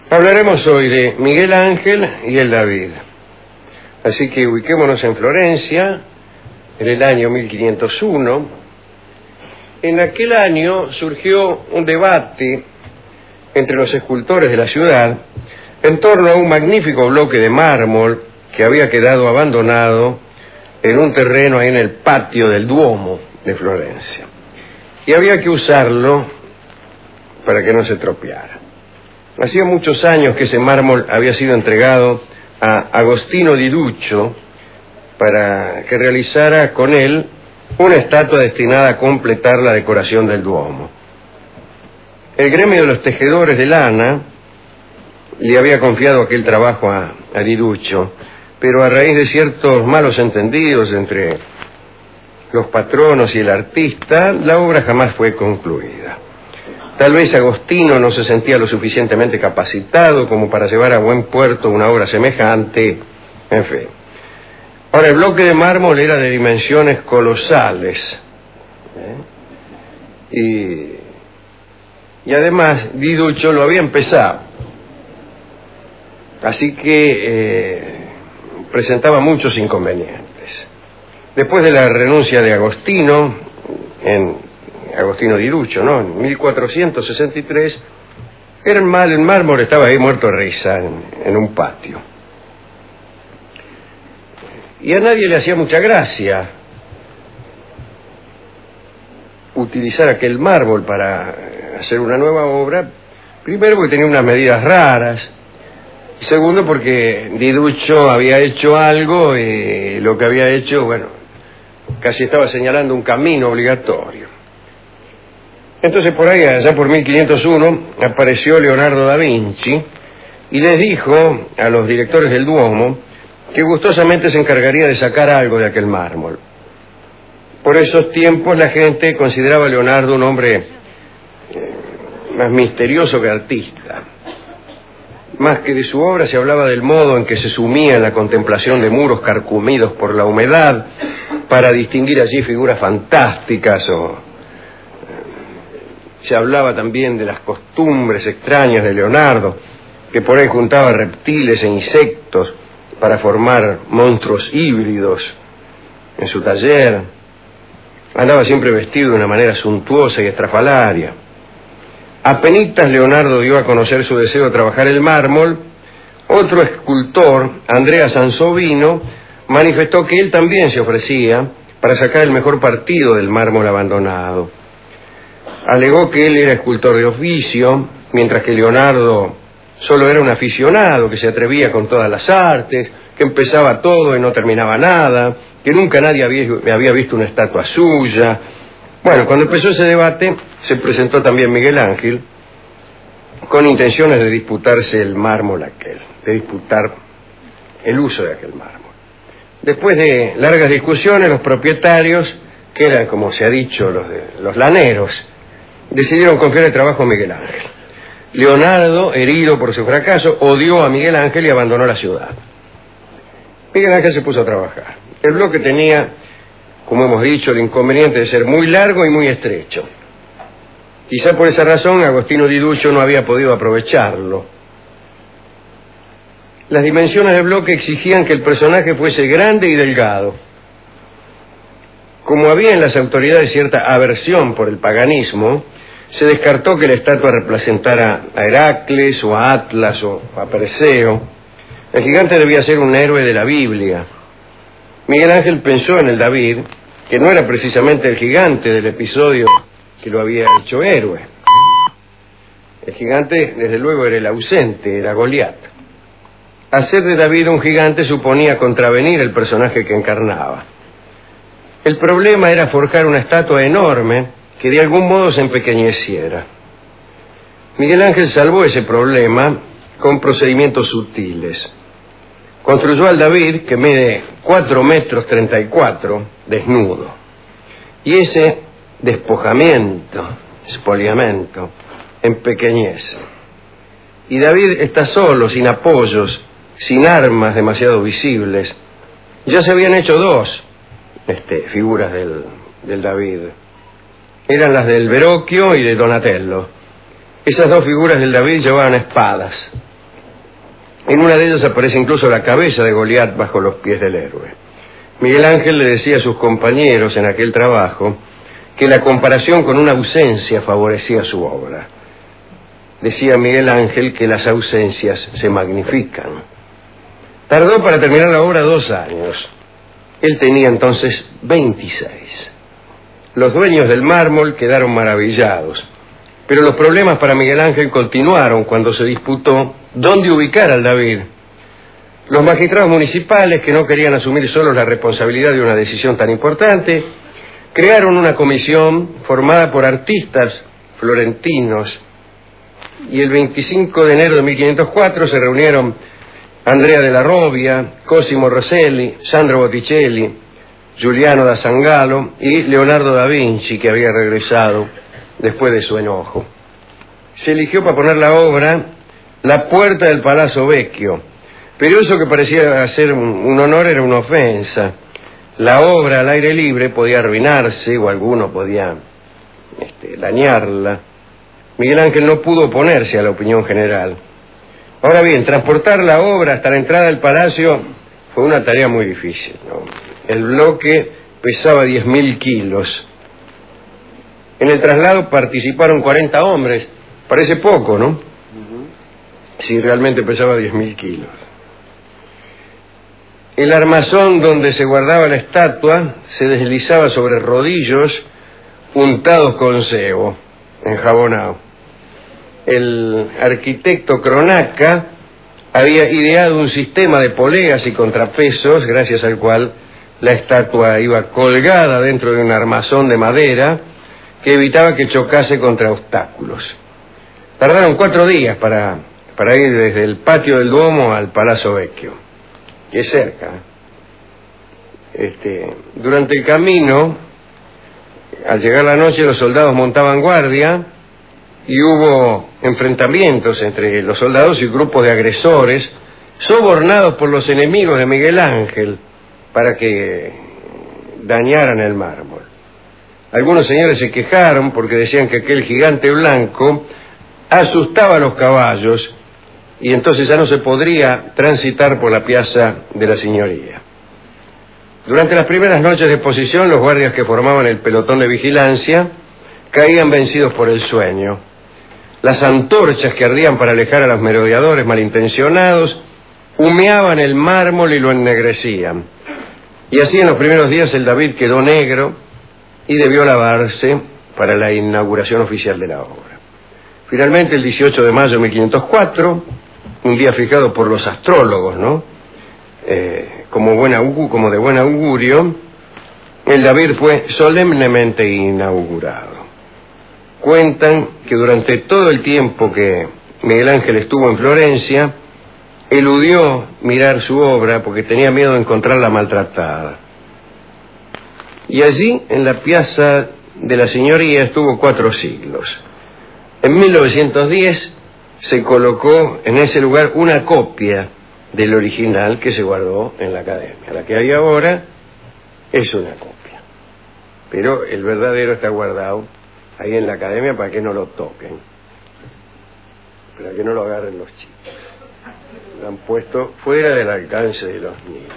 Hablaremos hoy de Miguel Ángel y el David. Así que ubiquémonos en Florencia, en el año 1501. En aquel año surgió un debate entre los escultores de la ciudad en torno a un magnífico bloque de mármol que había quedado abandonado en un terreno ahí en el patio del Duomo de Florencia. Y había que usarlo para que no se tropeara. Hacía muchos años que ese mármol había sido entregado a Agostino di Duccio para que realizara con él una estatua destinada a completar la decoración del Duomo. El gremio de los tejedores de lana le había confiado aquel trabajo a di Duccio, pero a raíz de ciertos malos entendidos entre los patronos y el artista, la obra jamás fue concluida. Tal vez Agostino no se sentía lo suficientemente capacitado como para llevar a buen puerto una obra semejante, en fin. Ahora, el bloque de mármol era de dimensiones colosales, y además di Duccio lo había empezado, así que presentaba muchos inconvenientes. Después de la renuncia de Agostino di Duccio, ¿no? En 1463, el mármol estaba ahí muerto de risa en un patio. Y a nadie le hacía mucha gracia utilizar aquel mármol para hacer una nueva obra, primero porque tenía unas medidas raras, y segundo porque di Duccio había hecho algo y lo que había hecho, bueno, casi estaba señalando un camino obligatorio. Entonces por ahí, allá por 1501, apareció Leonardo da Vinci y les dijo a los directores del Duomo que gustosamente se encargaría de sacar algo de aquel mármol. Por esos tiempos la gente consideraba a Leonardo un hombre más misterioso que artista. Más que de su obra se hablaba del modo en que se sumía en la contemplación de muros carcomidos por la humedad para distinguir allí figuras fantásticas, o se hablaba también de las costumbres extrañas de Leonardo, que por ahí juntaba reptiles e insectos para formar monstruos híbridos en su taller. Andaba siempre vestido de una manera suntuosa y estrafalaria. Apenitas Leonardo dio a conocer su deseo de trabajar el mármol, otro escultor, Andrea Sansovino, manifestó que él también se ofrecía para sacar el mejor partido del mármol abandonado. Alegó que él era escultor de oficio, mientras que Leonardo solo era un aficionado que se atrevía con todas las artes, que empezaba todo y no terminaba nada, que nunca nadie había visto una estatua suya. Bueno, cuando empezó ese debate, se presentó también Miguel Ángel, con intenciones de disputarse el mármol aquel, de disputar el uso de aquel mármol. Después de largas discusiones, los propietarios, que eran, como se ha dicho, los laneros, decidieron confiar el trabajo a Miguel Ángel. Leonardo, herido por su fracaso, odió a Miguel Ángel y abandonó la ciudad. Miguel Ángel se puso a trabajar. El bloque tenía, como hemos dicho, el inconveniente de ser muy largo y muy estrecho. Quizá por esa razón Agostino di Duccio no había podido aprovecharlo. Las dimensiones del bloque exigían que el personaje fuese grande y delgado. Como había en las autoridades cierta aversión por el paganismo, se descartó que la estatua representara a Heracles o a Atlas o a Perseo. El gigante debía ser un héroe de la Biblia. Miguel Ángel pensó en el David, que no era precisamente el gigante del episodio que lo había hecho héroe. El gigante, desde luego, era el ausente, era Goliat. Hacer de David un gigante suponía contravenir el personaje que encarnaba. El problema era forjar una estatua enorme que de algún modo se empequeñeciera. Miguel Ángel salvó ese problema con procedimientos sutiles. Construyó al David, que mide 4,34 metros, desnudo. Y ese despojamiento, espoliamiento, empequeñece. Y David está solo, sin apoyos, sin armas demasiado visibles. Ya se habían hecho dos figuras del David. Eran las del Verrocchio y de Donatello. Esas dos figuras del David llevaban espadas. En una de ellas aparece incluso la cabeza de Goliat bajo los pies del héroe. Miguel Ángel le decía a sus compañeros en aquel trabajo que la comparación con una ausencia favorecía su obra. Decía Miguel Ángel que las ausencias se magnifican. Tardó para terminar la obra 2 años. Él tenía entonces 26. Los dueños del mármol quedaron maravillados, pero los problemas para Miguel Ángel continuaron cuando se disputó dónde ubicar al David. Los magistrados municipales, que no querían asumir solos la responsabilidad de una decisión tan importante, crearon una comisión formada por artistas florentinos, y el 25 de enero de 1504 se reunieron Andrea de la Robbia, Cosimo Rosselli, Sandro Botticelli, Giuliano da Sangallo y Leonardo da Vinci, que había regresado después de su enojo. Se eligió para poner la obra La puerta del Palazzo Vecchio, pero eso que parecía ser un honor era una ofensa. La obra al aire libre podía arruinarse o alguno podía dañarla. Miguel Ángel no pudo oponerse a la opinión general. Ahora bien, transportar la obra hasta la entrada del palacio fue una tarea muy difícil, ¿no? El bloque pesaba 10.000 kilos. En el traslado participaron 40 hombres. Parece poco, ¿no? Sí, realmente pesaba 10.000 kilos. El armazón donde se guardaba la estatua se deslizaba sobre rodillos untados con sebo, enjabonado. El arquitecto Cronaca había ideado un sistema de poleas y contrapesos, gracias al cual la estatua iba colgada dentro de un armazón de madera que evitaba que chocase contra obstáculos. Tardaron 4 días para ir desde el patio del Duomo al Palazzo Vecchio, que es cerca. Durante el camino, al llegar la noche, los soldados montaban guardia y hubo enfrentamientos entre los soldados y grupos de agresores sobornados por los enemigos de Miguel Ángel para que dañaran el mármol. Algunos señores se quejaron porque decían que aquel gigante blanco asustaba a los caballos y entonces ya no se podría transitar por la piazza de la Signoria. Durante las primeras noches de exposición, los guardias que formaban el pelotón de vigilancia caían vencidos por el sueño. Las antorchas que ardían para alejar a los merodeadores malintencionados humeaban el mármol y lo ennegrecían. Y así en los primeros días el David quedó negro y debió lavarse para la inauguración oficial de la obra. Finalmente, el 18 de mayo de 1504, un día fijado por los astrólogos, ¿no? Como de buen augurio, el David fue solemnemente inaugurado. Cuentan que durante todo el tiempo que Miguel Ángel estuvo en Florencia, eludió mirar su obra porque tenía miedo de encontrarla maltratada. Y allí, en la piazza de la Signoria, estuvo 4 siglos. En 1910 se colocó en ese lugar una copia del original que se guardó en la Academia. La que hay ahora es una copia, pero el verdadero está guardado ahí en la Academia para que no lo toquen, para que no lo agarren los chicos. Lo han puesto fuera del alcance de los niños.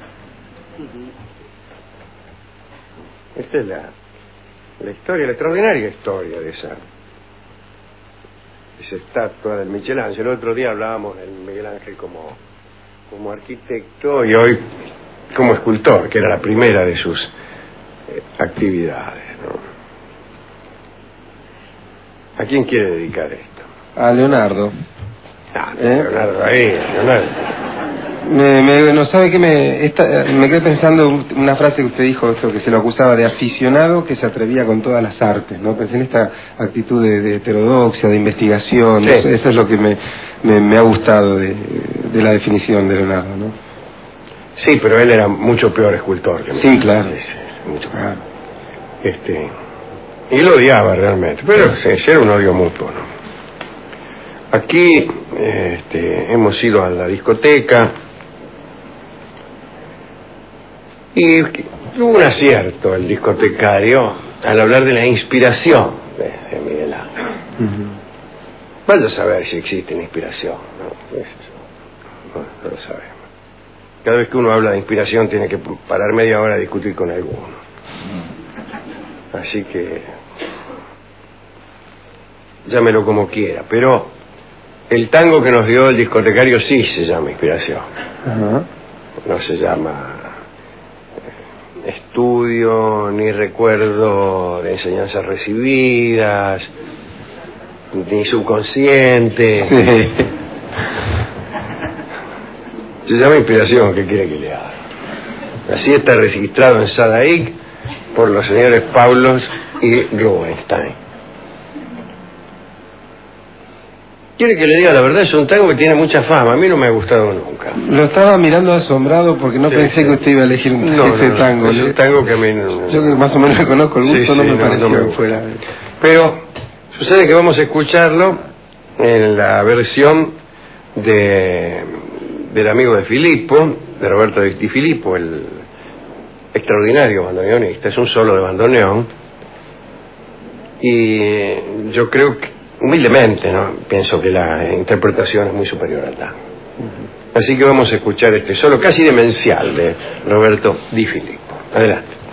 Esta es la historia, la extraordinaria historia de esa estatua del Michelangelo. El otro día hablábamos del Miguel Ángel como arquitecto y hoy como escultor, que era la primera de sus actividades, ¿no? ¿A quién quiere dedicar esto? A Leonardo. Leonardo, Leonardo. No sabe que me quedé pensando una frase que usted dijo, eso, que se lo acusaba de aficionado que se atrevía con todas las artes, ¿no? Pensé en esta actitud de heterodoxia, de investigación. Sí. Eso es lo que me ha gustado de la definición de Leonardo, ¿no? Sí, pero él era mucho peor escultor que sí, claro. Sí, mucho peor. Y lo odiaba realmente, pero era un odio mutuo, ¿no? Aquí hemos ido a la discoteca y hubo un acierto el discotecario al hablar de la inspiración de Miguel Ángel. Vaya a saber si existe una inspiración, ¿no? no lo sabemos. Cada vez que uno habla de inspiración tiene que parar media hora a discutir con alguno. Así que llámelo como quiera, pero el tango que nos dio el discotecario sí se llama inspiración. No se llama estudio, ni recuerdo de enseñanzas recibidas, ni subconsciente. Sí. Se llama inspiración, ¿qué quiere que le haga? Así está registrado en Sadaic por los señores Pavlos y Rubinstein. Quiere que le diga la verdad, es un tango que tiene mucha fama, a mí no me ha gustado nunca. Lo estaba mirando asombrado porque no pensé que usted iba a elegir ese tango. Es un tango que a mí no... Yo que más o menos le conozco el gusto, no me pareció que fuera... Pero sucede que vamos a escucharlo en la versión del amigo de Filippo, de Roberto Di Filippo, el extraordinario bandoneonista. Es un solo de bandoneón y yo creo que humildemente, ¿no? Pienso que la interpretación es muy superior al tango. Así que vamos a escuchar este solo casi demencial de Roberto Di Filippo. Adelante.